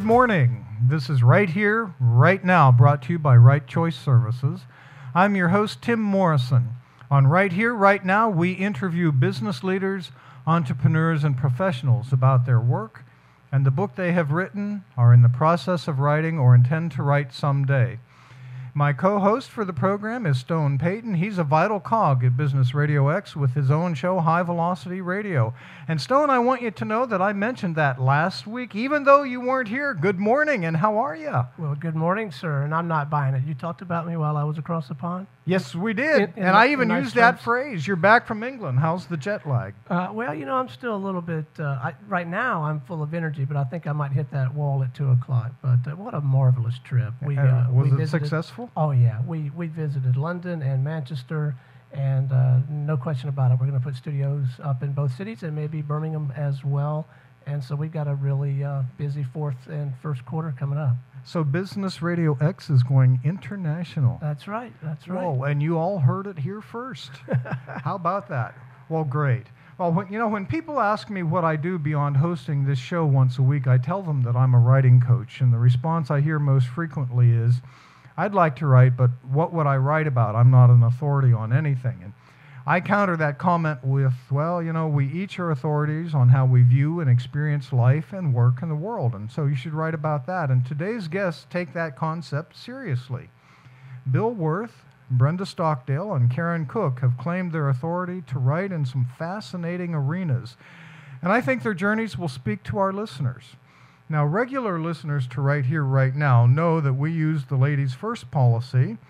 morning. This is Right Here, Right Now, brought to you by Right Choice Services. I'm your host, Tim Morrison. On Right Here, Right Now, we interview business leaders, entrepreneurs, and professionals about their work and the book they have written, are in the process of writing, or intend to write someday. My co-host for the program is Stone Payton. He's a vital cog at Business Radio X with his own show, High Velocity Radio. And Stone, I want you to know that I mentioned that last week, even though you weren't here. Good morning, and how are you? Well, good morning, sir, and I'm not buying it. You talked about me while I was across the pond? Yes, we did. And I even used that phrase. You're back from England. How's the jet lag? Well, you know, I'm still a little bit, right now I'm full of energy, but I think I might hit that wall at 2 o'clock. But what a marvelous trip. Was it successful? Oh, yeah. We visited London and Manchester, and no question about it. We're going to put studios up in both cities and maybe Birmingham as well. And so we've got a really busy fourth and first quarter coming up. So Business Radio X is going international. That's right. That's right. Whoa, and you all heard it here first. How about that? Well, great. Well, when people ask me what I do beyond hosting this show once a week, I tell them that I'm a writing coach, and the response I hear most frequently is, I'd like to write, but what would I write about? I'm not an authority on anything. And I counter that comment with, well, we each are authorities on how we view and experience life and work in the world, and so you should write about that. And today's guests take that concept seriously. Bill Worth, Brenda Stockdale, and Karen Cook have claimed their authority to write in some fascinating arenas, and I think their journeys will speak to our listeners. Now, regular listeners to Right Here, Right Now know that we use the ladies' first policy,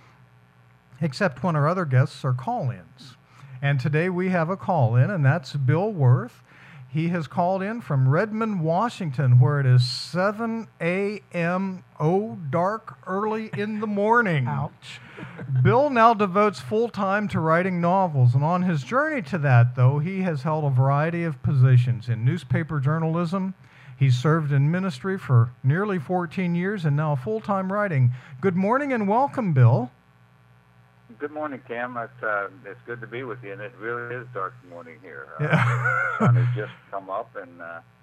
except when our other guests are call-ins. And today we have a call-in, and that's Bill Worth. He has called in from Redmond, Washington, where it is 7 a.m., dark early in the morning. Ouch. Bill now devotes full time to writing novels, and on his journey to that, though, he has held a variety of positions in newspaper journalism. He's served in ministry for nearly 14 years and now full-time writing. Good morning and welcome, Bill. Good morning, Cam. It's good to be with you, and it really is dark morning here. Yeah. The sun has just come up, and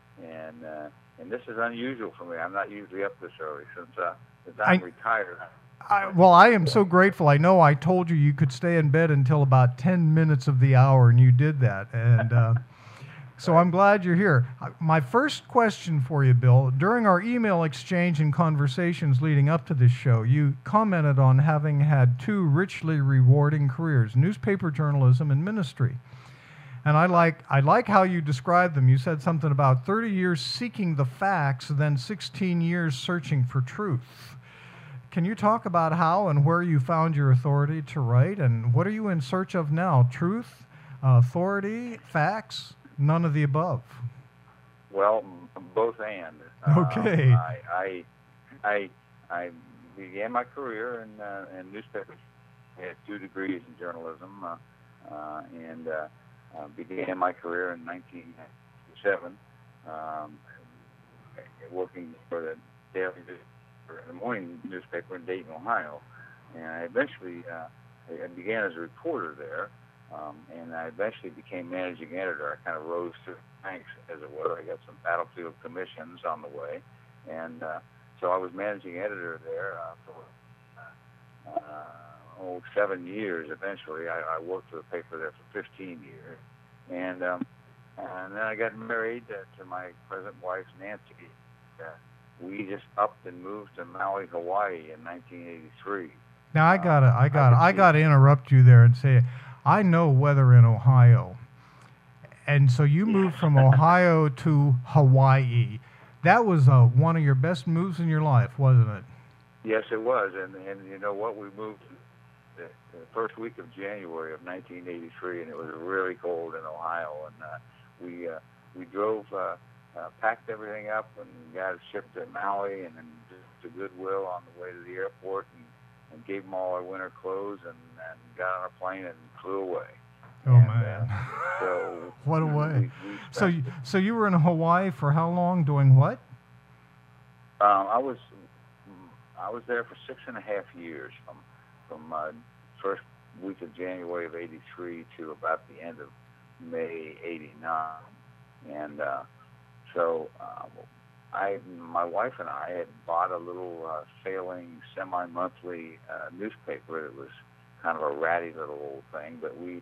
this is unusual for me. I'm not usually up this early since I'm retired. I am so grateful. I know I told you could stay in bed until about 10 minutes of the hour, and you did that. And so I'm glad you're here. My first question for you, Bill, during our email exchange and conversations leading up to this show, you commented on having had two richly rewarding careers, newspaper journalism and ministry. And I like how you described them. You said something about 30 years seeking the facts, then 16 years searching for truth. Can you talk about how and where you found your authority to write, and what are you in search of now? Truth, authority, facts? None of the above. Well, both and. Okay. I began my career in newspapers. I had 2 degrees in journalism, and began my career in 1997, working for the daily newspaper, the morning newspaper in Dayton, Ohio. And I eventually I began as a reporter there. And I eventually became managing editor. I kind of rose through the ranks, as it were. I got some battlefield commissions on the way. And so I was managing editor there for 7 years eventually. I worked for the paper there for 15 years. And then I got married to my present wife, Nancy. We just upped and moved to Maui, Hawaii in 1983. Now I gotta interrupt you there and say, I know weather in Ohio, and so you moved from Ohio to Hawaii. That was one of your best moves in your life, wasn't it? Yes, it was, and you know what? We moved the first week of January of 1983, and it was really cold in Ohio, and we drove, packed everything up, and got it shipped to Maui, and then to Goodwill on the way to the airport, and gave them all our winter clothes, and got on a plane and flew away. Oh, man. So what a way. So you were in Hawaii for how long, doing what? I was there for 6.5 years, from first week of January of 83 to about the end of May 89. And so my wife and I had bought a little sailing semi-monthly newspaper. It was kind of a ratty little old thing, but we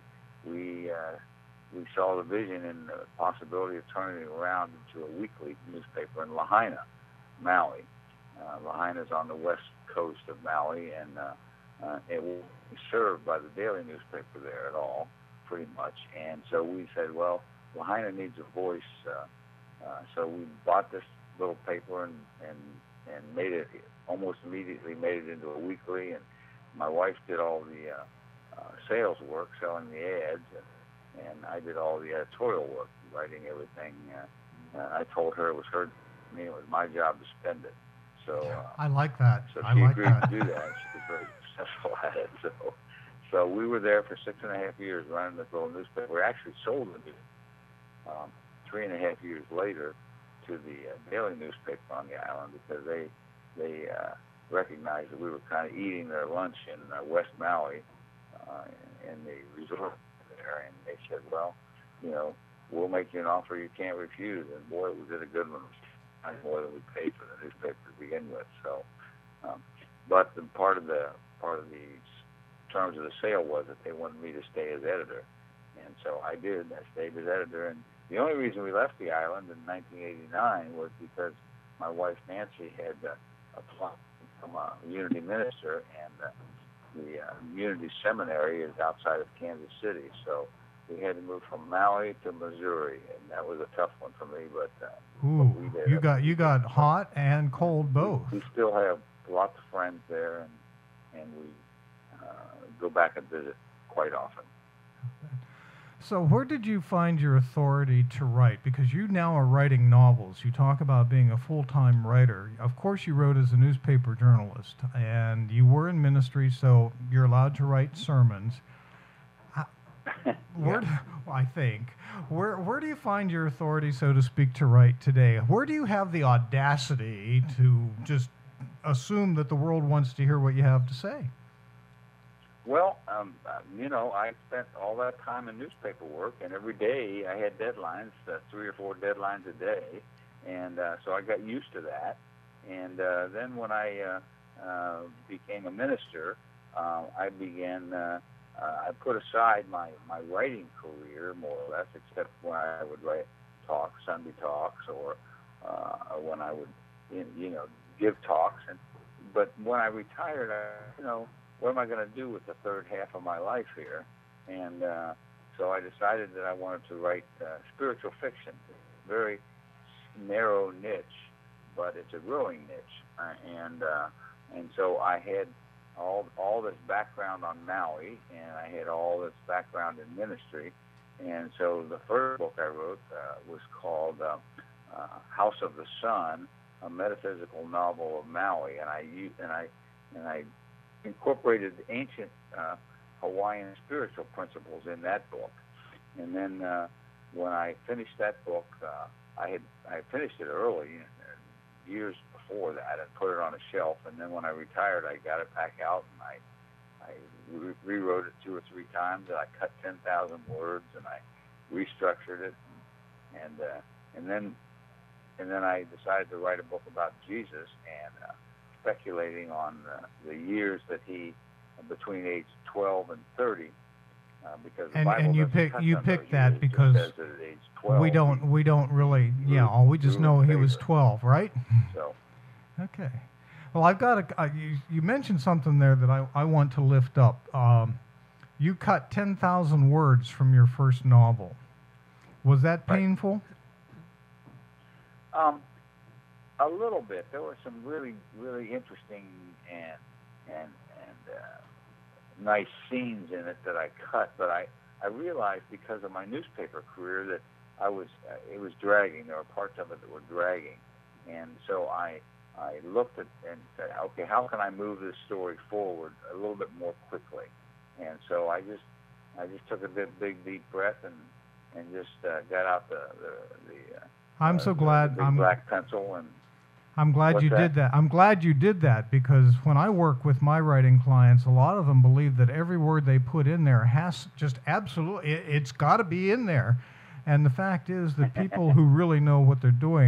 saw the vision and the possibility of turning it around into a weekly newspaper in Lahaina, Maui. Lahaina is on the west coast of Maui, and it won't be served by the daily newspaper there at all, pretty much. And so we said, well, Lahaina needs a voice. So we bought this little paper and made it, almost immediately made it into a weekly. And my wife did all the sales work, selling the ads, and I did all the editorial work, writing everything. I told her it was her, it was my job to spend it. So I like that. So I she like agreed that. to do that. She was very successful at it. So we were there for 6.5 years running this little newspaper. We actually sold the newspaper 3.5 years later to the daily newspaper on the island, because they recognized that we were kind of eating their lunch in West Maui in the resort there, and they said, well, we'll make you an offer you can't refuse. And boy, we did a good one. More than we paid for the newspaper to begin with. So, but the part of the terms of the sale was that they wanted me to stay as editor, and so I did. I stayed as editor, and the only reason we left the island in 1989 was because my wife Nancy had applied to become a Unity minister, and the Unity Seminary is outside of Kansas City, so we had to move from Maui to Missouri, and that was a tough one for me. But we did. You got hot and cold both. We still have lots of friends there, and we go back and visit quite often. So where did you find your authority to write? Because you now are writing novels. You talk about being a full-time writer. Of course, you wrote as a newspaper journalist, and you were in ministry, so you're allowed to write sermons. I think. Where do you find your authority, so to speak, to write today? Where do you have the audacity to just assume that the world wants to hear what you have to say? Well, I spent all that time in newspaper work, and every day I had deadlines, 3 or 4 deadlines a day, and so I got used to that. And then when I became a minister, I began. I put aside my writing career, more or less, except when I would write talks, Sunday talks, or when I would, give talks. But when I retired, what am I going to do with the third half of my life here? And so I decided that I wanted to write spiritual fiction. It's a very narrow niche, but it's a growing niche. And so I had all this background on Maui, and I had all this background in ministry. And so the first book I wrote was called House of the Sun, a metaphysical novel of Maui, and I incorporated ancient Hawaiian spiritual principles in that book. And then when I finished that book, I finished it early, years before that, and put it on a shelf. And then when I retired, I got it back out, and I rewrote it 2 or 3 times. And I cut 10,000 words, and I restructured it, and then I decided to write a book about Jesus, and speculating on the years that he, between age 12 and 30, because the Bible and you picked that because at age 12, we don't really we just know he was 12, right? So okay. Well, I've got you mentioned something there that I want to lift up. You cut 10,000 words from your first novel. Was that painful? A little bit. There were some really, really interesting and nice scenes in it that I cut, but I realized because of my newspaper career that it was dragging. There were parts of it that were dragging, and so I looked at and said, okay, how can I move this story forward a little bit more quickly? And so I just took a big deep breath and just got out the I'm so glad big black pencil, and I'm glad you did that. I'm glad you did that, because when I work with my writing clients, a lot of them believe that every word they put in there has just absolutely, it's got to be in there. And the fact is that people who really know what they're doing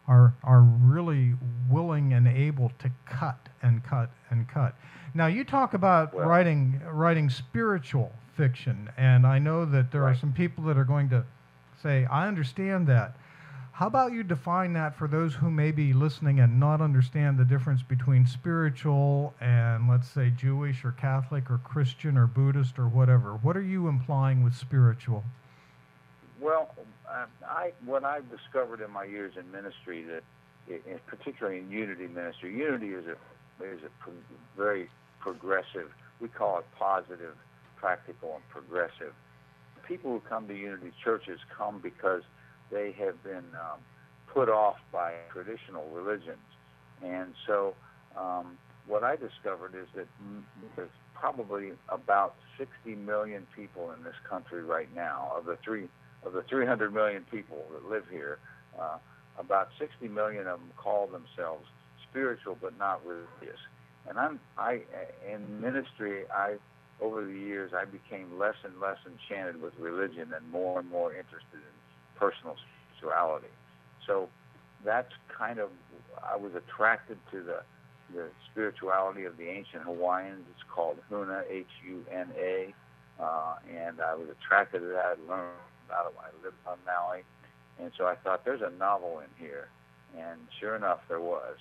are really willing and able to cut and cut and cut. Now you talk about writing spiritual fiction, and I know that there are some people that are going to say, I understand that. How about you define that for those who may be listening and not understand the difference between spiritual and, let's say, Jewish or Catholic or Christian or Buddhist or whatever? What are you implying with spiritual? Well, what I've discovered in my years in ministry, particularly in unity ministry, unity is a very progressive. We call it positive, practical, and progressive. People who come to unity churches come because they have been put off by traditional religions, and so what I discovered is that there's probably about 60 million people in this country right now. Of the 300 million people that live here, about 60 million of them call themselves spiritual but not religious. And in ministry, over the years, I became less and less enchanted with religion and more interested in personal spirituality. So that's kind of, I was attracted to the spirituality of the ancient Hawaiians. It's called Huna, H-U-N-A, and I was attracted to that. I learned about it when I lived on Maui, and so I thought, there's a novel in here, and sure enough, there was.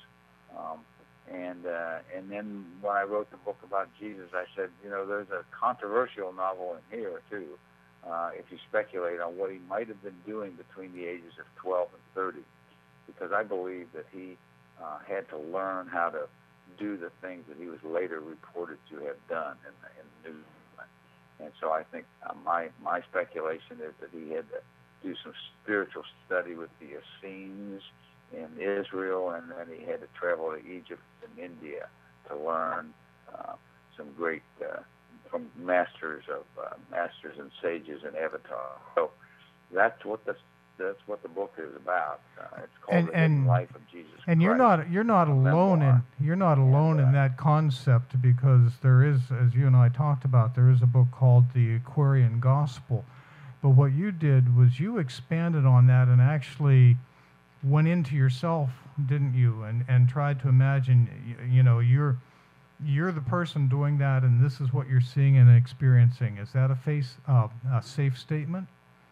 And then when I wrote the book about Jesus, I said, there's a controversial novel in here too. If you speculate on what he might have been doing between the ages of 12 and 30, because I believe that he had to learn how to do the things that he was later reported to have done in the New Testament. And so I think my speculation is that he had to do some spiritual study with the Essenes in Israel, and then he had to travel to Egypt and India to learn some great from masters and sages and avatars. So that's what the book is about. It's called The Hidden Life of Jesus Christ. And you're not alone in that concept, because there is, as you and I talked about, there is a book called The Aquarian Gospel. But what you did was you expanded on that and actually went into yourself, didn't you? And tried to imagine, you're the person doing that, and this is what you're seeing and experiencing. Is that a safe statement?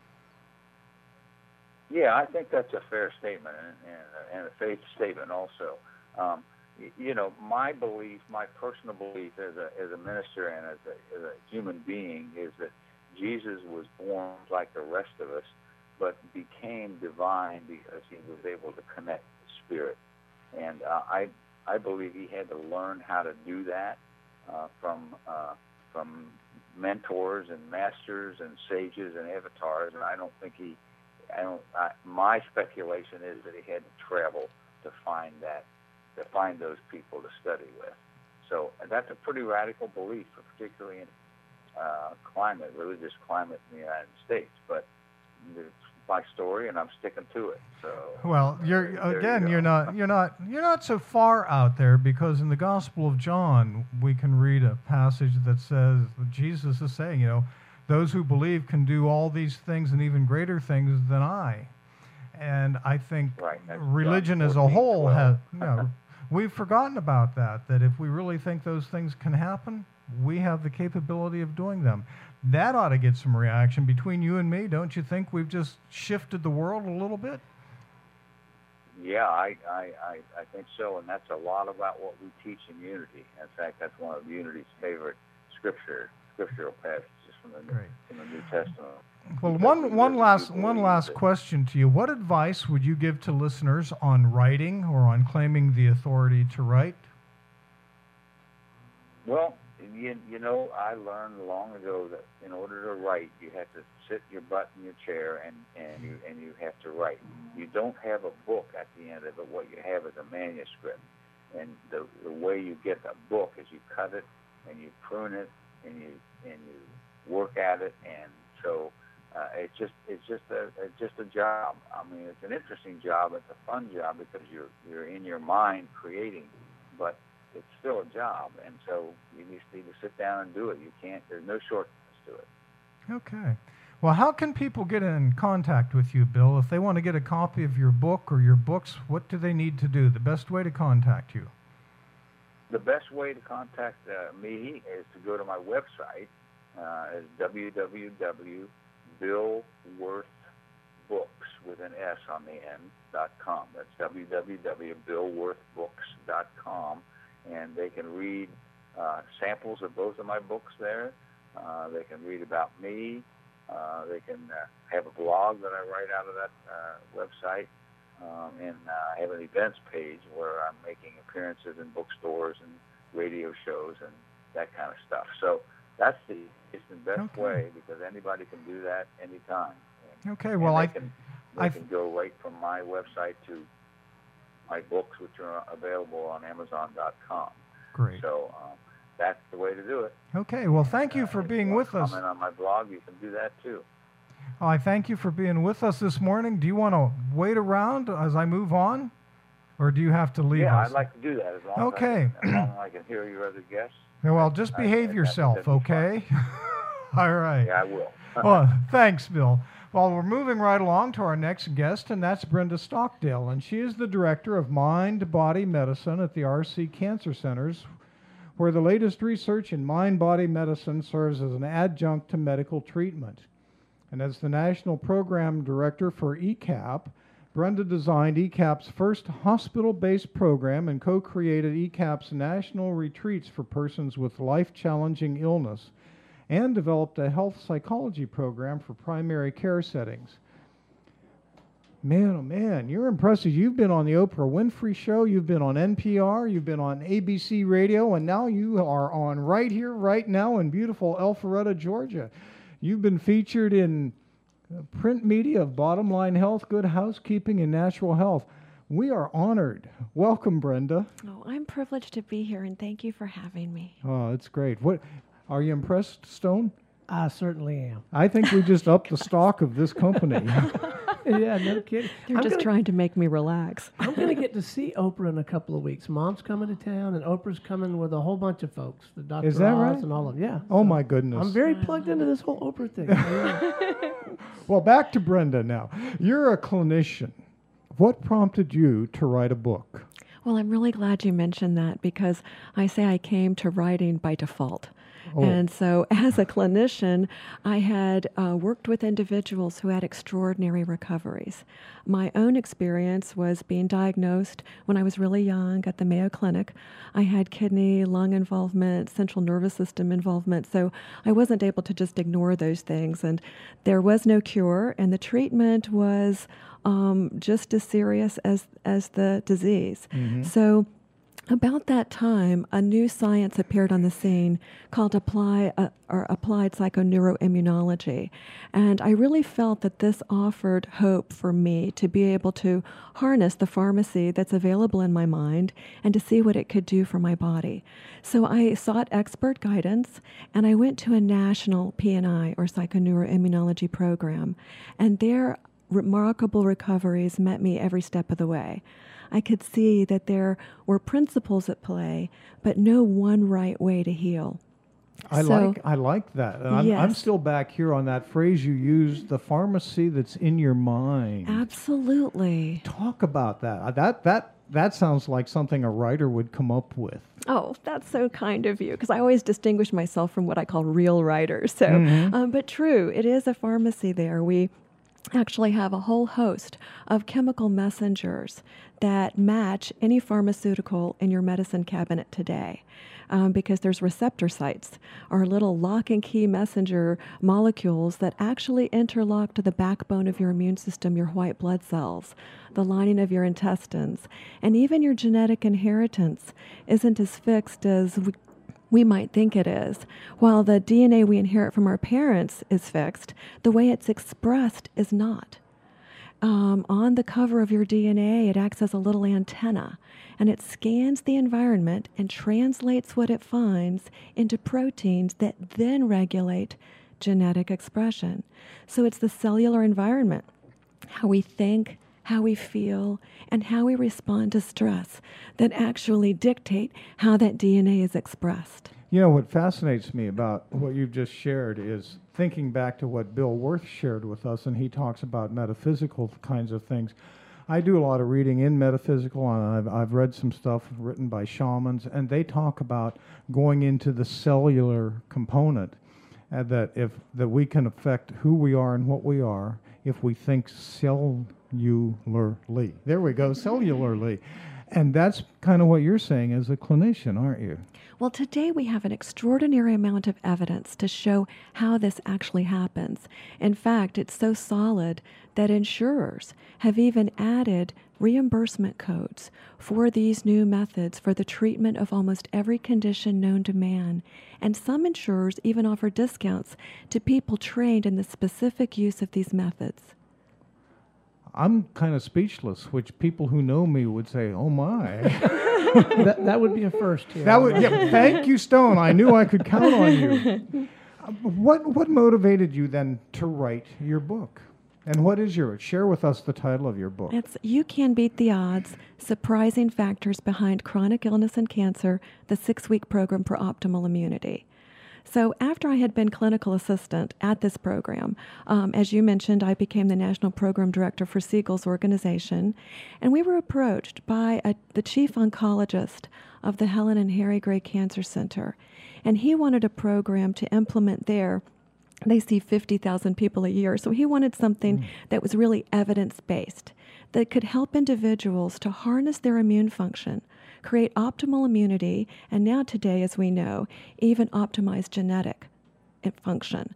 Yeah, I think that's a fair statement, and a faith statement also. My belief, my personal belief as a minister and as a human being, is that Jesus was born like the rest of us, but became divine because he was able to connect with the Spirit. And I believe he had to learn how to do that from mentors and masters and sages and avatars. And I don't think my speculation is that he had to travel to find those people to study with. So that's a pretty radical belief, particularly in religious climate in the United States. But it's my story, and I'm sticking to it. So well, you're not so far out there, because in the Gospel of John we can read a passage that says Jesus is saying, those who believe can do all these things and even greater things than I. And I think religion as a whole we've forgotten about that if we really think those things can happen, we have the capability of doing them. That ought to get some reaction between you and me. Don't you think we've just shifted the world a little bit? Yeah, I think so, and that's a lot about what we teach in Unity. In fact, that's one of Unity's favorite scriptural passages from the New Testament. Well, one last question to you. What advice would you give to listeners on writing or on claiming the authority to write? Well, I learned long ago that in order to write, you have to sit your butt in your chair and you have to write. You don't have a book at the end of it. What you have is a manuscript. And the way you get a book is you cut it and you prune it and you work at it. And so it's just a job. I mean, it's an interesting job. It's a fun job because you're in your mind creating, but it's still a job, and so you just need to sit down and do it. There's no shortcuts to it. Okay. Well, how can people get in contact with you, Bill? If they want to get a copy of your book or your books, what do they need to do? The best way to contact you? The best way to contact me is to go to my website. Is www.billworthbooks.com. That's www.billworthbooks.com, and they can read samples of both of my books there. They can read about me. They can have a blog that I write out of that website, and I have an events page where I'm making appearances in bookstores and radio shows and that kind of stuff. So that's the best way, because anybody can do that anytime. Okay, well, they can go right from my website to my books, which are available on Amazon.com. Great. So that's the way to do it. Okay, well, thank you for being with us. Comment on my blog, you can do that too. I thank you for being with us this morning. Do you want to wait around as I move on, or do you have to leave us? Yeah, I'd like to do that as long okay. as I can hear your other guests. Well, just behave yourself, okay? All right. Yeah, I will. Well, thanks, Bill. Well, we're moving right along to our next guest, and that's Brenda Stockdale, and she is the director of mind-body medicine at the RC Cancer Centers, where the latest research in mind-body medicine serves as an adjunct to medical treatment. And as the national program director for ECAP, Brenda designed ECAP's first hospital-based program and co-created ECAP's national retreats for persons with life-challenging illness, and developed a health psychology program for primary care settings. Man, oh man, you're impressive. You've been on the Oprah Winfrey Show, you've been on NPR, you've been on ABC Radio, and now you are on right here, right now in beautiful Alpharetta, Georgia. You've been featured in print media of Bottom Line Health, Good Housekeeping, and Natural Health. We are honored. Welcome, Brenda. Oh, I'm privileged to be here, and thank you for having me. Oh, it's great. What are you impressed, Stone? I certainly am. I think we just upped the stock of this company. Yeah, no kidding. They're just trying to make me relax. I'm going to get to see Oprah in a couple of weeks. Mom's coming to town, and Oprah's coming with a whole bunch of folks. The Dr. Is that Oz right? and all of them. Yeah. Oh, my goodness. I'm very plugged into this whole Oprah thing. Well, back to Brenda now. You're a clinician. What prompted you to write a book? Well, I'm really glad you mentioned that, because I say I came to writing by default. Oh. And so as a clinician, I had worked with individuals who had extraordinary recoveries. My own experience was being diagnosed when I was really young at the Mayo Clinic. I had kidney, lung involvement, central nervous system involvement, so I wasn't able to just ignore those things. And there was no cure, and the treatment was just as serious as the disease. Mm-hmm. So about that time, a new science appeared on the scene called applied psychoneuroimmunology. And I really felt that this offered hope for me to be able to harness the pharmacy that's available in my mind and to see what it could do for my body. So I sought expert guidance, and I went to a national PNI, or psychoneuroimmunology program. And their remarkable recoveries met me every step of the way. I could see that there were principles at play, but no one right way to heal. I like that. And I'm still back here on that phrase you used, the pharmacy that's in your mind. Absolutely. Talk about that. That sounds like something a writer would come up with. Oh, that's so kind of you, because I always distinguish myself from what I call real writers. So, but true, it is a pharmacy there. We actually have a whole host of chemical messengers that match any pharmaceutical in your medicine cabinet today. Because there's receptor sites, or little lock and key messenger molecules that actually interlock to the backbone of your immune system, your white blood cells, the lining of your intestines, and even your genetic inheritance isn't as fixed as we might think it is. While the DNA we inherit from our parents is fixed, the way it's expressed is not. On the cover of your DNA, it acts as a little antenna, and it scans the environment and translates what it finds into proteins that then regulate genetic expression. So it's the cellular environment, how we think, how we feel, and how we respond to stress that actually dictate how that DNA is expressed. You know, what fascinates me about what you've just shared is thinking back to what Bill Worth shared with us, and he talks about metaphysical kinds of things. I do a lot of reading in metaphysical, and I've read some stuff written by shamans, and they talk about going into the cellular component, that we can affect who we are and what we are if we think cellularly. There we go, cellularly. And that's kind of what you're saying as a clinician, aren't you? Well, today we have an extraordinary amount of evidence to show how this actually happens. In fact, it's so solid that insurers have even added reimbursement codes for these new methods for the treatment of almost every condition known to man. And some insurers even offer discounts to people trained in the specific use of these methods. I'm kind of speechless, which people who know me would say, oh my. that would be a first here. Thank you, Stone. I knew I could count on you. What motivated you then to write your book? And what is share with us the title of your book. It's You Can Beat the Odds, Surprising Factors Behind Chronic Illness and Cancer, the 6-week program for optimal immunity. So after I had been clinical assistant at this program, as you mentioned, I became the national program director for Siegel's organization, and we were approached by the chief oncologist of the Helen and Harry Gray Cancer Center, and he wanted a program to implement there. They see 50,000 people a year, so he wanted something that was really evidence-based, that could help individuals to harness their immune function, create optimal immunity, and now today, as we know, even optimize genetic function.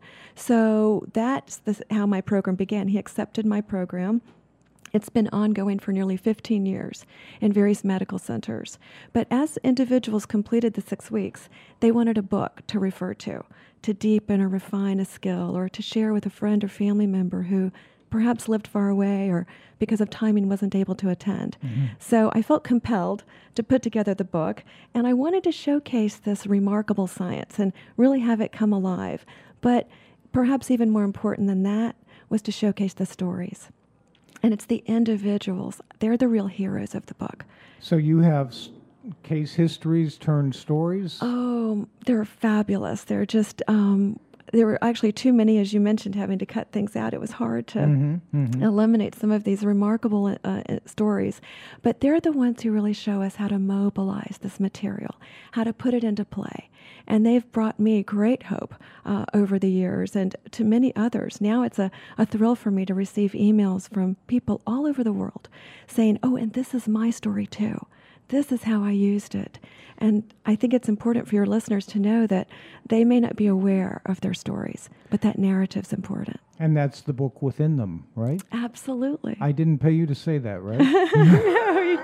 So that's how my program began. He accepted my program. It's been ongoing for nearly 15 years in various medical centers. But as individuals completed the 6 weeks, they wanted a book to refer to deepen or refine a skill, or to share with a friend or family member who perhaps lived far away or because of timing wasn't able to attend. Mm-hmm. So I felt compelled to put together the book, and I wanted to showcase this remarkable science and really have it come alive. But perhaps even more important than that was to showcase the stories. And it's the individuals. They're the real heroes of the book. So you have case histories turned stories? Oh, they're fabulous. They're just... there were actually too many, as you mentioned, having to cut things out. It was hard to eliminate some of these remarkable stories. But they're the ones who really show us how to mobilize this material, how to put it into play. And they've brought me great hope over the years, and to many others. Now it's a thrill for me to receive emails from people all over the world saying, oh, and this is my story too. This is how I used it. And I think it's important for your listeners to know that they may not be aware of their stories, but that narrative's important. And that's the book within them, right? Absolutely. I didn't pay you to say that, right? No, you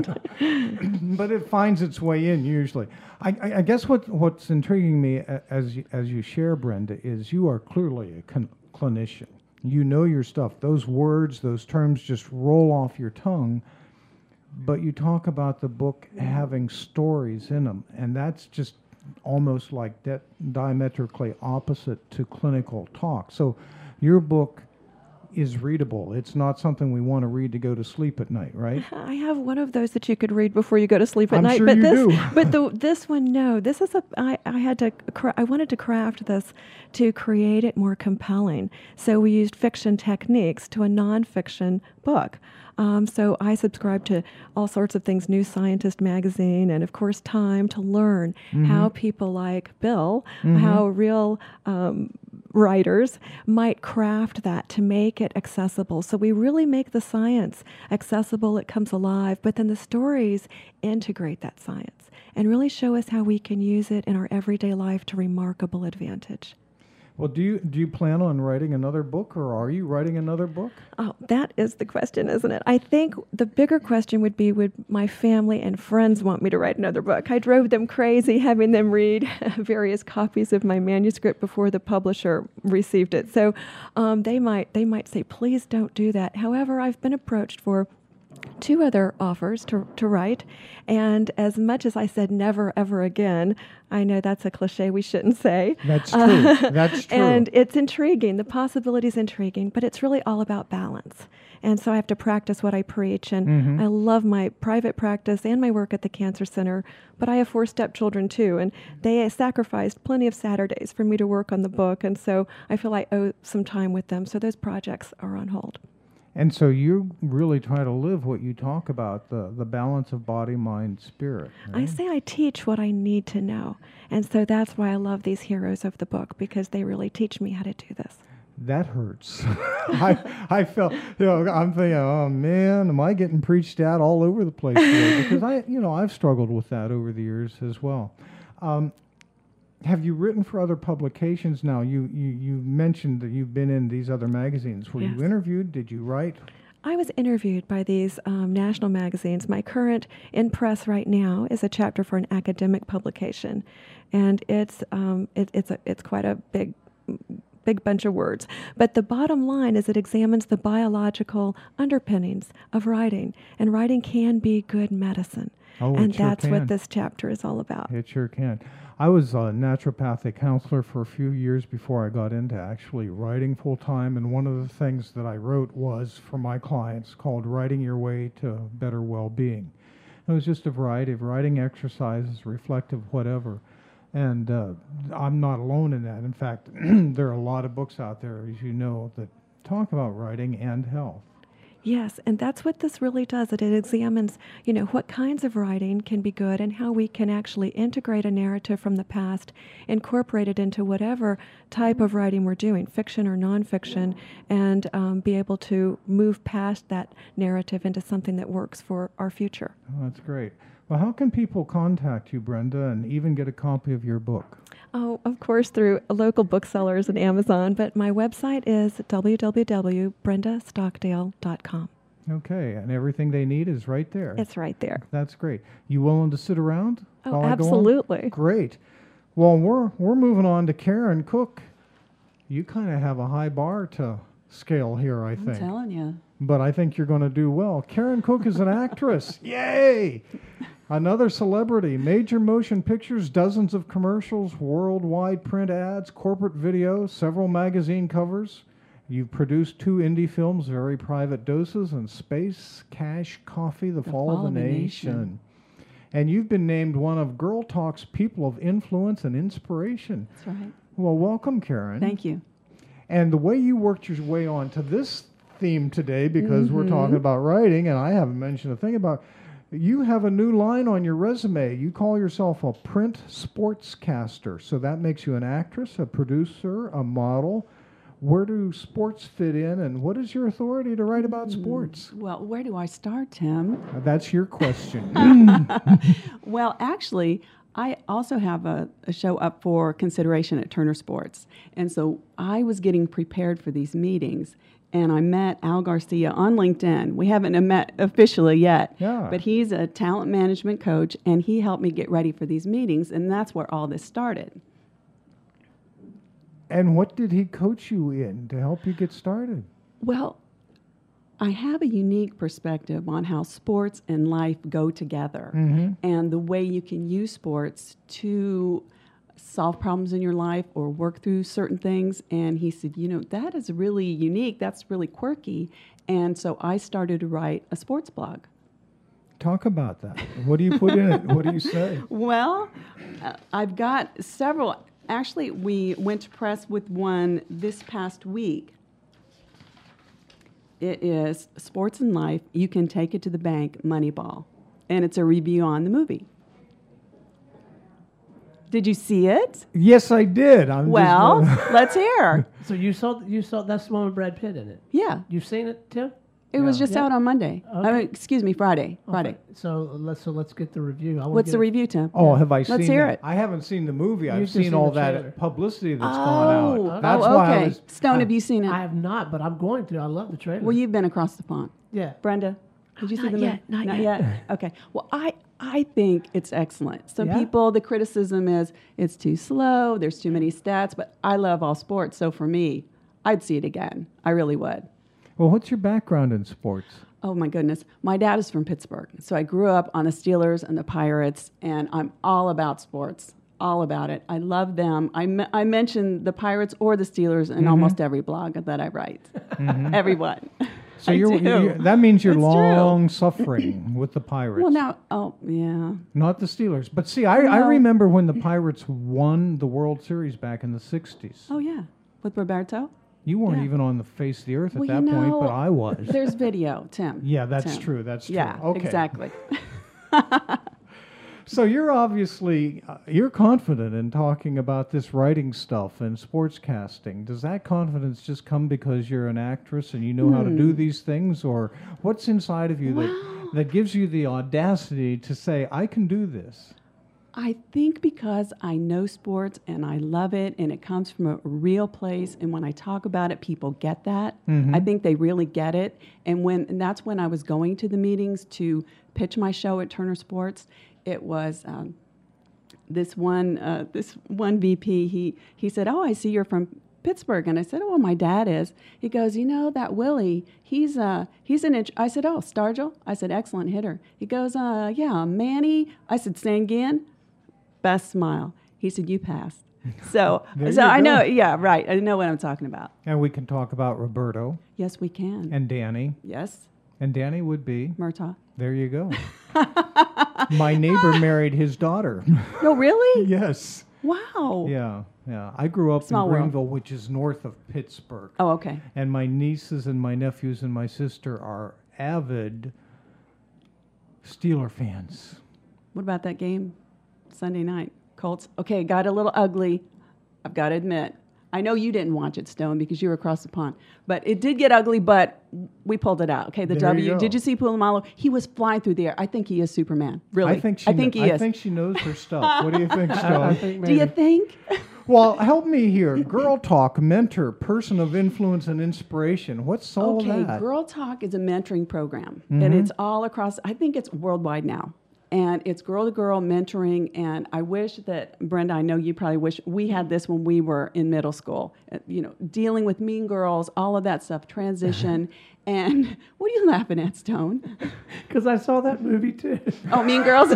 didn't. But it finds its way in usually. I guess what's intriguing me as you share, Brenda, is you are clearly a clinician. You know your stuff. Those words, those terms just roll off your tongue. But you talk about the book having stories in them, and that's just almost like diametrically opposite to clinical talk. So your book is readable. It's not something we want to read to go to sleep at night, right? I have one of those that you could read before you go to sleep at I'm night. sure But you do. But this one, no. This is I wanted to craft this to create it more compelling. So we used fiction techniques to a nonfiction book. So I subscribe to all sorts of things, New Scientist magazine, and of course Time, to learn how people like Bill, how real writers might craft that to make it accessible. So we really make the science accessible, it comes alive, but then the stories integrate that science and really show us how we can use it in our everyday life to remarkable advantage. Well, do you plan on writing another book, or are you writing another book? Oh, that is the question, isn't it? I think the bigger question would be, would my family and friends want me to write another book? I drove them crazy having them read various copies of my manuscript before the publisher received it. So they might say, please don't do that. However, I've been approached for 2 other offers to write. And as much as I said never, ever again, I know that's a cliche we shouldn't say. That's true. That's true. And it's intriguing. The possibility is intriguing, but it's really all about balance. And so I have to practice what I preach. And I love my private practice and my work at the Cancer Center, but I have 4 stepchildren too, and they sacrificed plenty of Saturdays for me to work on the book. And so I feel I owe some time with them. So those projects are on hold. And so you really try to live what you talk about, the balance of body, mind, spirit. Right? I say I teach what I need to know. And so that's why I love these heroes of the book, because they really teach me how to do this. That hurts. I felt, I'm thinking, oh man, am I getting preached at all over the place today? Because I've struggled with that over the years as well. Have you written for other publications now? You mentioned that you've been in these other magazines. Were you interviewed? Did you write? I was interviewed by these national magazines. My current in press right now is a chapter for an academic publication, and it's quite a big bunch of words. But the bottom line is it examines the biological underpinnings of writing, and writing can be good medicine. Oh, and it sure that's can. what this chapter is all about. It sure can. I was a naturopathic counselor for a few years before I got into actually writing full-time, and one of the things that I wrote was for my clients called Writing Your Way to Better Well-Being. It was just a variety of writing exercises, reflective, whatever. And I'm not alone in that. In fact, there are a lot of books out there, as you know, that talk about writing and health. Yes, and that's what this really does. It examines, what kinds of writing can be good and how we can actually integrate a narrative from the past, incorporate it into whatever type of writing we're doing, fiction or nonfiction, and be able to move past that narrative into something that works for our future. Oh, that's great. Well, how can people contact you, Brenda, and even get a copy of your book? Oh, of course, through local booksellers and Amazon, but my website is www.brendastockdale.com. Okay, and everything they need is right there. It's right there. That's great. You willing to sit around? Oh, absolutely. Great. Well, we're moving on to Karen Cook. You kind of have a high bar to scale here, I think. I'm telling you. But I think you're going to do well. Karen Cook is an actress. Yay! Another celebrity, major motion pictures, dozens of commercials, worldwide print ads, corporate videos, several magazine covers. You've produced 2 indie films, Very Private Doses and Space Cash Coffee, The Fall of the Nation. And you've been named one of Girl Talk's People of Influence and Inspiration. That's right. Well, welcome, Karen. Thank you. And the way you worked your way on to this theme today, because we're talking about writing, and I haven't mentioned a thing about, you have a new line on your resume. You call yourself a print sportscaster. So that makes you an actress, a producer, a model. Where do sports fit in, and what is your authority to write about sports? Well, where do I start, Tim? That's your question. Well, actually, I also have a show up for consideration at Turner Sports. And so I was getting prepared for these meetings, and I met Al Garcia on LinkedIn. We haven't met officially yet, but he's a talent management coach, and he helped me get ready for these meetings, and that's where all this started. And what did he coach you in to help you get started? Well, I have a unique perspective on how sports and life go together, and the way you can use sports to solve problems in your life or work through certain things. And he said, that is really unique. That's really quirky. And so I started to write a sports blog. Talk about that. What do you put in it? What do you say? Well, I've got several. Actually, we went to press with one this past week. It is Sports and Life, You Can Take It to the Bank, Moneyball. And it's a review on the movie. Did you see it? Yes, I did. Let's hear. So you saw that's the one with Brad Pitt in it. Yeah. You've seen it, Tim? It was just out on Monday. Okay. Friday. Okay. So let's get the review. What's the review, Tim? Oh, have I seen it? Let's hear it. I haven't seen the movie. I've You've seen seen all the trailer. that publicity that's gone out. That's okay. why I was, Stone, have you seen it? I have not, but I'm going to. I love the trailer. Well, you've been across the pond. Yeah. Brenda, did you see Not the yet, movie? not yet. Okay. Well, I think it's excellent. Some Yeah? people, the criticism is it's too slow, there's too many stats, but I love all sports, so for me, I'd see it again. I really would. Well, what's your background in sports? Oh my goodness. My dad is from Pittsburgh. So I grew up on the Steelers and the Pirates, and I'm all about sports, all about it. I love them. I mention the Pirates or the Steelers in almost every blog that I write. Everyone. So that means you're It's long suffering with the Pirates. Well, now, oh, yeah. Not the Steelers. But see, I remember when the Pirates won the World Series back in the 60s. Oh, yeah. With Roberto? You weren't Yeah. even on the face of the earth at Well, that point, but I was. There's video, Tim. Yeah, that's Tim. true. That's true. Yeah, Okay. exactly. So you're obviously you're confident in talking about this writing stuff and sportscasting. Does that confidence just come because you're an actress and you know how to do these things, or what's inside of you that gives you the audacity to say, I can do this? I think because I know sports and I love it and it comes from a real place, and when I talk about it, people get that. I think they really get it. And that's when I was going to the meetings to pitch my show at Turner Sports. It was this one VP. He said, "Oh, I see you're from Pittsburgh," and I said, "Oh, well, my dad is." He goes, "You know that Willie? He's an inch." I said, "Oh, Stargell." I said, "Excellent hitter." He goes, "Yeah, Manny." I said, "Say again." Best smile. He said, "You passed." So I know. Yeah, right. I know what I'm talking about. And we can talk about Roberto Yes, we can. and Danny. Yes, And Danny would be. Murtaugh. There you go. My neighbor married his daughter. No, really? Yes. Wow. Yeah. I grew up Small in world. Greenville, which is north of Pittsburgh. Oh, okay. And my nieces and my nephews and my sister are avid Steeler fans. What about that game Sunday night? Colts. Okay, got a little ugly. I've got to admit. I know you didn't watch it, Stone, because you were across the pond. But it did get ugly, but we pulled it out. Okay, the There you W. go. Did you see Pulumalo? He was flying through the air. I think he is Superman. Really. I think he is. I think she knows her stuff. What do you think, I Stone? think Do you maybe. think? Well, help me here. Girl Talk, mentor, person of influence and inspiration. What's all Okay, that? Girl Talk is a mentoring program, and it's all across. I think it's worldwide now, and it's girl-to-girl mentoring. And I wish that Brenda, I know you probably wish we had this when we were in middle school. Dealing with mean girls, all of that stuff, transition. And what are you laughing at, Stone? Because I saw that movie too. Oh, Mean Girls.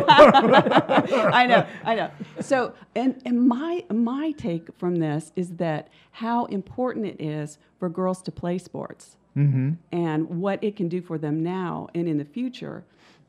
I know. So, and my take from this is that how important it is for girls to play sports, and what it can do for them now and in the future.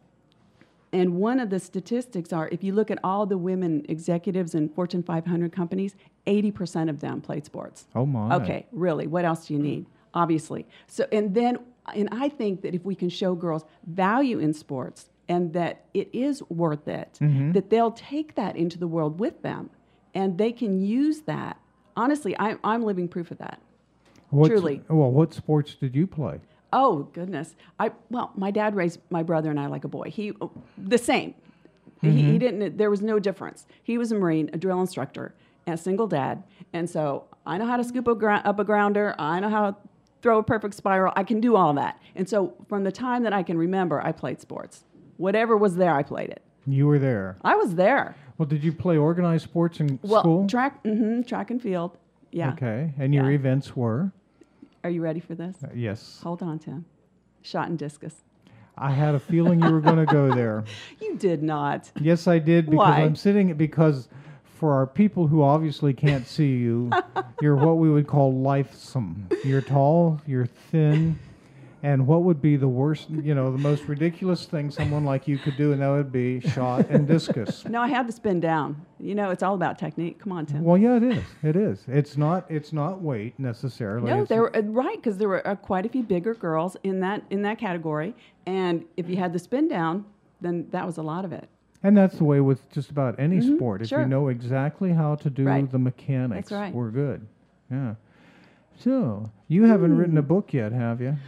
And one of the statistics are, if you look at all the women executives in Fortune 500 companies, 80% of them played sports. Oh, my. Okay, really, what else do you need? Obviously. So, and I think that if we can show girls value in sports and that it is worth it, that they'll take that into the world with them, and they can use that. Honestly, I'm living proof of that. Truly. Well, what sports did you play? Oh, goodness. My dad raised my brother and I like a boy. The same. He didn't, there was no difference. He was a Marine, a drill instructor, and a single dad. And so I know how to scoop up a grounder. I know how to throw a perfect spiral. I can do all that. And so from the time that I can remember, I played sports. Whatever was there, I played it. You were there. I was there. Well, did you play organized sports in Well, school? track and field. Yeah. Okay. And your Yeah. events were? Are you ready for this? Yes. Hold on, Tim. Shot and discus. I had a feeling you were going to go there. You did not. Yes, I did, because Why? because for our people who obviously can't see you, you're what we would call lithesome. You're tall, you're thin, and what would be the worst, the most ridiculous thing someone like you could do, and that would be shot and discus. No, I had to spin down. It's all about technique. Come on, Tim. Well, yeah, it is. It is. It's not weight necessarily. No, It's- there were right because there were quite a few bigger girls in that category, and if you had the spin down, then that was a lot of it. And that's the way with just about any sport. If sure. you know exactly how to do Right. the mechanics, That's right. we're good. Yeah. So, you haven't written a book yet, have you?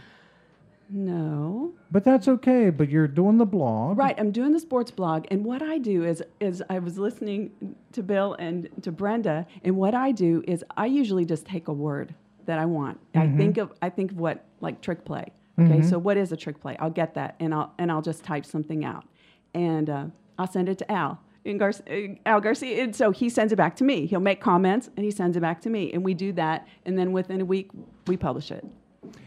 No. But that's okay. But you're doing the blog. Right, I'm doing the sports blog, and what I do is I was listening to Bill and to Brenda, and what I do is I usually just take a word that I want. I think of what, like, trick play. Okay, so what is a trick play? I'll get that, and I'll just type something out, and I'll send it to Al. Al Garcia, and so he sends it back to me. He'll make comments, and he sends it back to me, and we do that, and then within a week we publish it.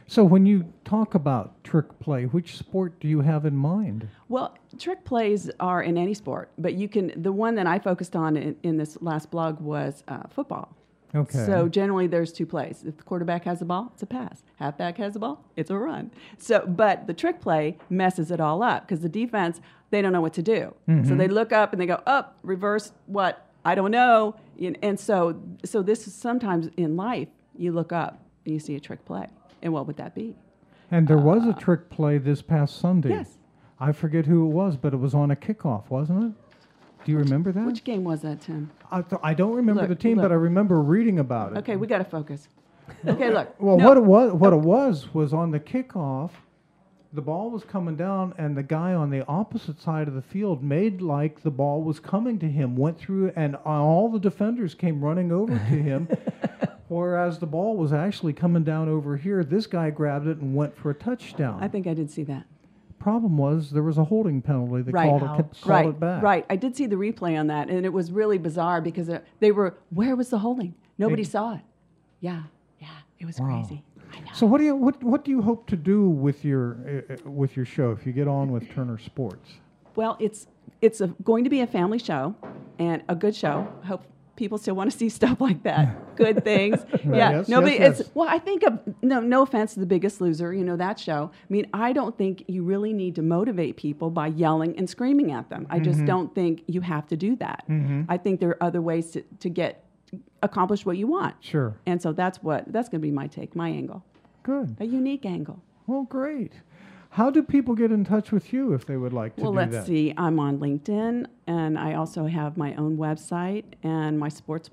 So when you talk about trick play, which sport do you have in mind? Well, trick plays are in any sport, but the one that I focused on in this last blog was football. Okay. So generally there's two plays. If the quarterback has the ball, it's a pass. Halfback has the ball, it's a run. But the trick play messes it all up because the defense, they don't know what to do. So they look up and they go, up, reverse what? I don't know. And so this is sometimes in life, you look up and you see a trick play. And what would that be? And there was a trick play this past Sunday. Yes. I forget who it was, but it was on a kickoff, wasn't it? Do you remember that? Which game was that, Tim? I don't remember Look, the team, but I remember reading about it. Okay, we got to focus. Okay, look. Well, No. what it was on the kickoff, the ball was coming down, and the guy on the opposite side of the field made like the ball was coming to him, went through, and all the defenders came running over to him, whereas the ball was actually coming down over here. This guy grabbed it and went for a touchdown. I think I did see that. Problem was there was a holding penalty. They Right. called Right, it back. right. I did see the replay on that, and it was really bizarre because where was the holding? Nobody saw it. Yeah, it was crazy. I know. So what do you hope to do with your show if you get on with Turner Sports? Well, it's going to be a family show and a good show. I hope people still want to see stuff like that. Good things. Yeah. Yes, Nobody. yes. It's well. I think of no offense to The Biggest Loser. You know that show. I mean, I don't think you really need to motivate people by yelling and screaming at them. I just don't think you have to do that. I think there are other ways to accomplish what you want. Sure. And so that's going to be my take, my angle, Good. a unique angle. Well, great. How do people get in touch with you if they would like to Well, do that? let's see. I'm on LinkedIn, and I also have my own website and my sports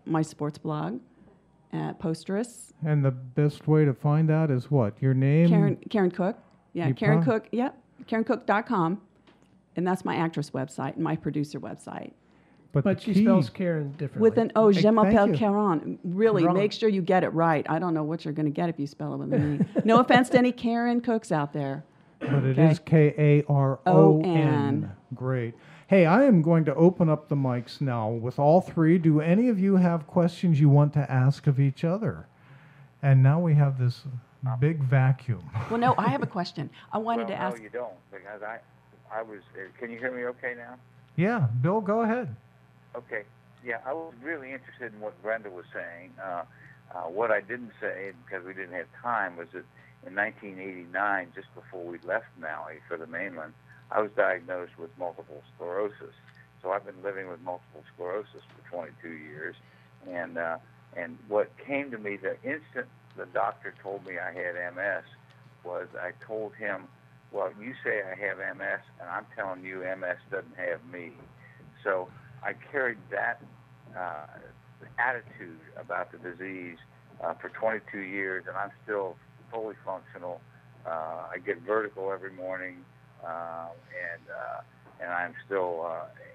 blog at Posterous. And the best way to find that is what? Your name? Karen Cook. Yeah, You Karen pro- Cook. Yep, KarenCook.com, and that's my actress website and my producer website. But But the she key- spells Karen differently. With an O, Hey, je thank m'appelle you. Karen. Really, Caron. make sure you get it right. I don't know what you're going to get if you spell it with an E. No offense to any Karen Cooks out there. But it Okay. is Karon. O-N. Great. Hey, I am going to open up the mics now with all three. Do any of you have questions you want to ask of each other? And now we have this big vacuum. Well, no, I have a question. I wanted to ask. No, you don't, because I was. Can you hear me okay now? Yeah, Bill, go ahead. Okay. Yeah, I was really interested in what Brenda was saying. What I didn't say, because we didn't have time, was that in 1989, just before we left Maui for the mainland, I was diagnosed with multiple sclerosis. So I've been living with multiple sclerosis for 22 years. And what came to me the instant the doctor told me I had MS was I told him, well, you say I have MS, and I'm telling you MS doesn't have me. So I carried that attitude about the disease for 22 years, and I'm still fully functional. I get vertigo every morning, and I'm still,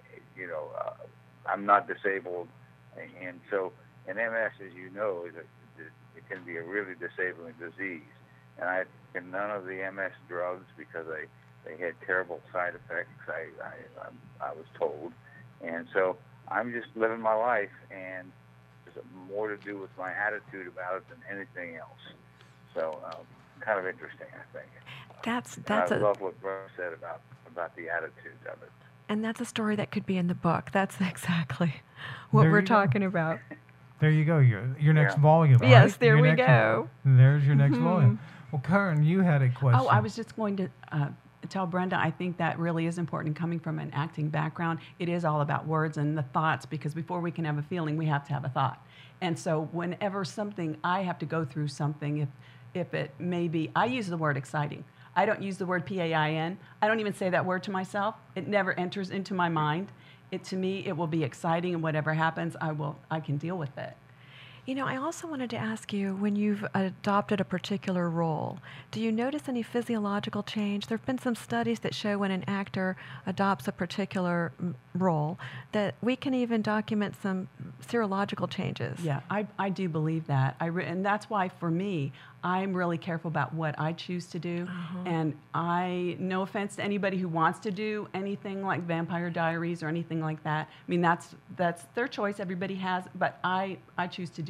I'm not disabled. And so, an MS, as you know, it can be a really disabling disease. And I've taken none of the MS drugs because they had terrible side effects, I was told. And so I'm just living my life, and there's more to do with my attitude about it than anything else. So kind of interesting, I think. That's I love what Brooke said about the attitude of it. And that's a story that could be in the book. That's exactly what There we're you go. talking about. There you go. Your next Yeah. volume. Yes, right? there Your we next go. There's your next volume. Well, Karen, you had a question. Oh, I was just going to tell Brenda, I think that really is important coming from an acting background. It is all about words and the thoughts, because before we can have a feeling, we have to have a thought. And so whenever I have to go through something, if it may be, I use the word exciting. I don't use the word PAIN. I don't even say that word to myself. It never enters into my mind. To me, it will be exciting, and whatever happens, I can deal with it. You know, I also wanted to ask you, when you've adopted a particular role, do you notice any physiological change? There have been some studies that show when an actor adopts a particular role that we can even document some serological changes. Yeah, I do believe that. And that's why, for me, I'm really careful about what I choose to do. And no offense to anybody who wants to do anything like Vampire Diaries or anything like that. I mean, that's their choice. Everybody has. But I choose to do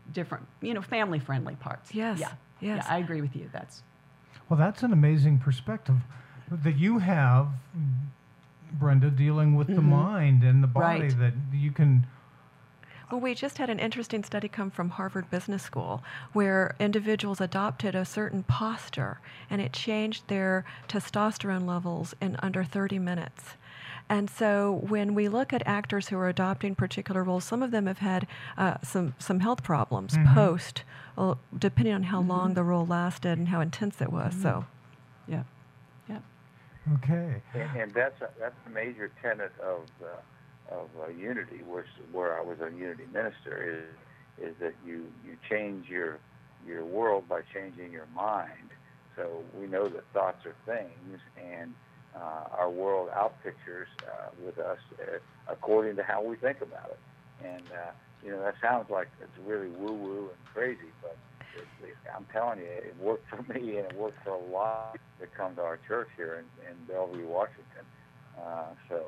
different, family-friendly parts. Yes, Yeah. yes. Yeah, I agree with you. Well, that's an amazing perspective that you have, Brenda, dealing with the mind and the body, Right. that you can. Well, we just had an interesting study come from Harvard Business School where individuals adopted a certain posture and it changed their testosterone levels in under 30 minutes. And so when we look at actors who are adopting particular roles, some of them have had some health problems post, depending on how long the role lasted and how intense it was. So, Yeah. Yeah. Okay. And that's a major tenet of unity, where I was a unity minister, is that you change your world by changing your mind. So we know that thoughts are things, and our world outpictures with us according to how we think about it. And that sounds like it's really woo-woo and crazy, but I'm telling you, it worked for me, and it worked for a lot that come to our church here in Bellevue, Washington. So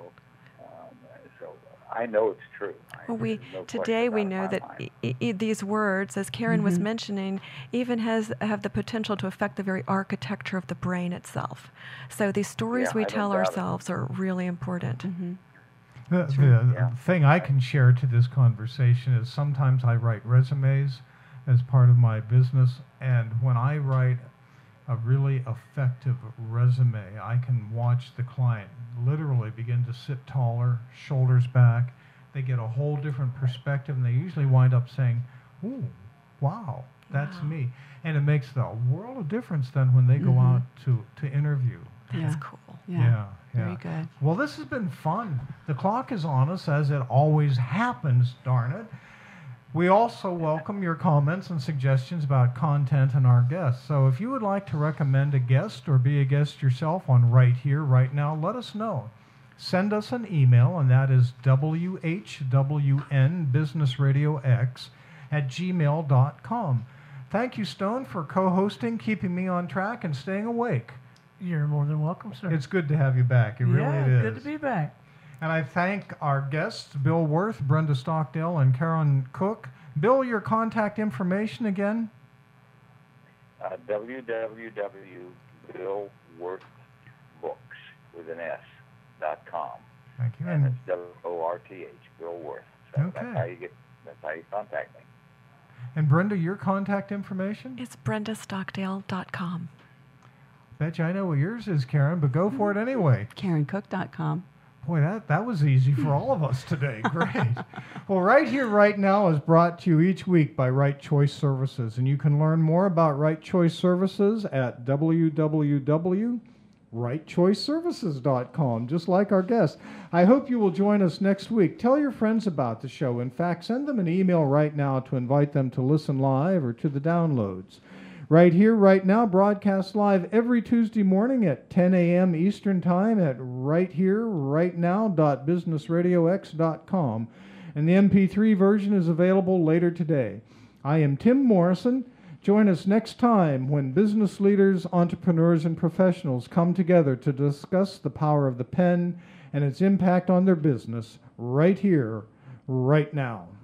I know it's true. well, There's no today question we about know it in that my mind. these words, as Karen was mentioning, even have the potential to affect the very architecture of the brain itself. So these stories Yeah, we I don't tell doubt it. ourselves are really important. The thing I can share to this conversation is sometimes I write resumes as part of my business, and when I write a really effective resume, I can watch the client literally begin to sit taller, shoulders back. They get a whole different perspective, and they usually wind up saying, "Ooh, wow, that's Wow. me." And it makes the world of difference then when they go out to interview. That's Yeah. cool. Yeah. Very good. Well, this has been fun. The clock is on us, as it always happens, darn it. We also welcome your comments and suggestions about content and our guests. So if you would like to recommend a guest or be a guest yourself on Right Here, Right Now, let us know. Send us an email, and that is whwnbusinessradiox@gmail.com. Thank you, Stone, for co-hosting, keeping me on track, and staying awake. You're more than welcome, sir. It's good to have you back. It really is. Good to be back. And I thank our guests, Bill Worth, Brenda Stockdale, and Karen Cook. Bill, your contact information again? www.billworthbooks.com. Thank you. And it's WORTH, Bill Worth. So Okay. that's how you contact me. And Brenda, your contact information? It's brendastockdale.com. Bet you I know what yours is, Karen, but go for it anyway. KarenCook.com. Boy, that was easy for all of us today. Great. Well, Right Here, Right Now is brought to you each week by Right Choice Services, and you can learn more about Right Choice Services at www.rightchoiceservices.com, just like our guest. I hope you will join us next week. Tell your friends about the show. In fact, send them an email right now to invite them to listen live or to the downloads. Right Here, Right Now broadcasts live every Tuesday morning at 10 a.m. Eastern Time at righthererightnow.businessradiox.com, and the MP3 version is available later today. I am Tim Morrison. Join us next time when business leaders, entrepreneurs, and professionals come together to discuss the power of the pen and its impact on their business right here, right now.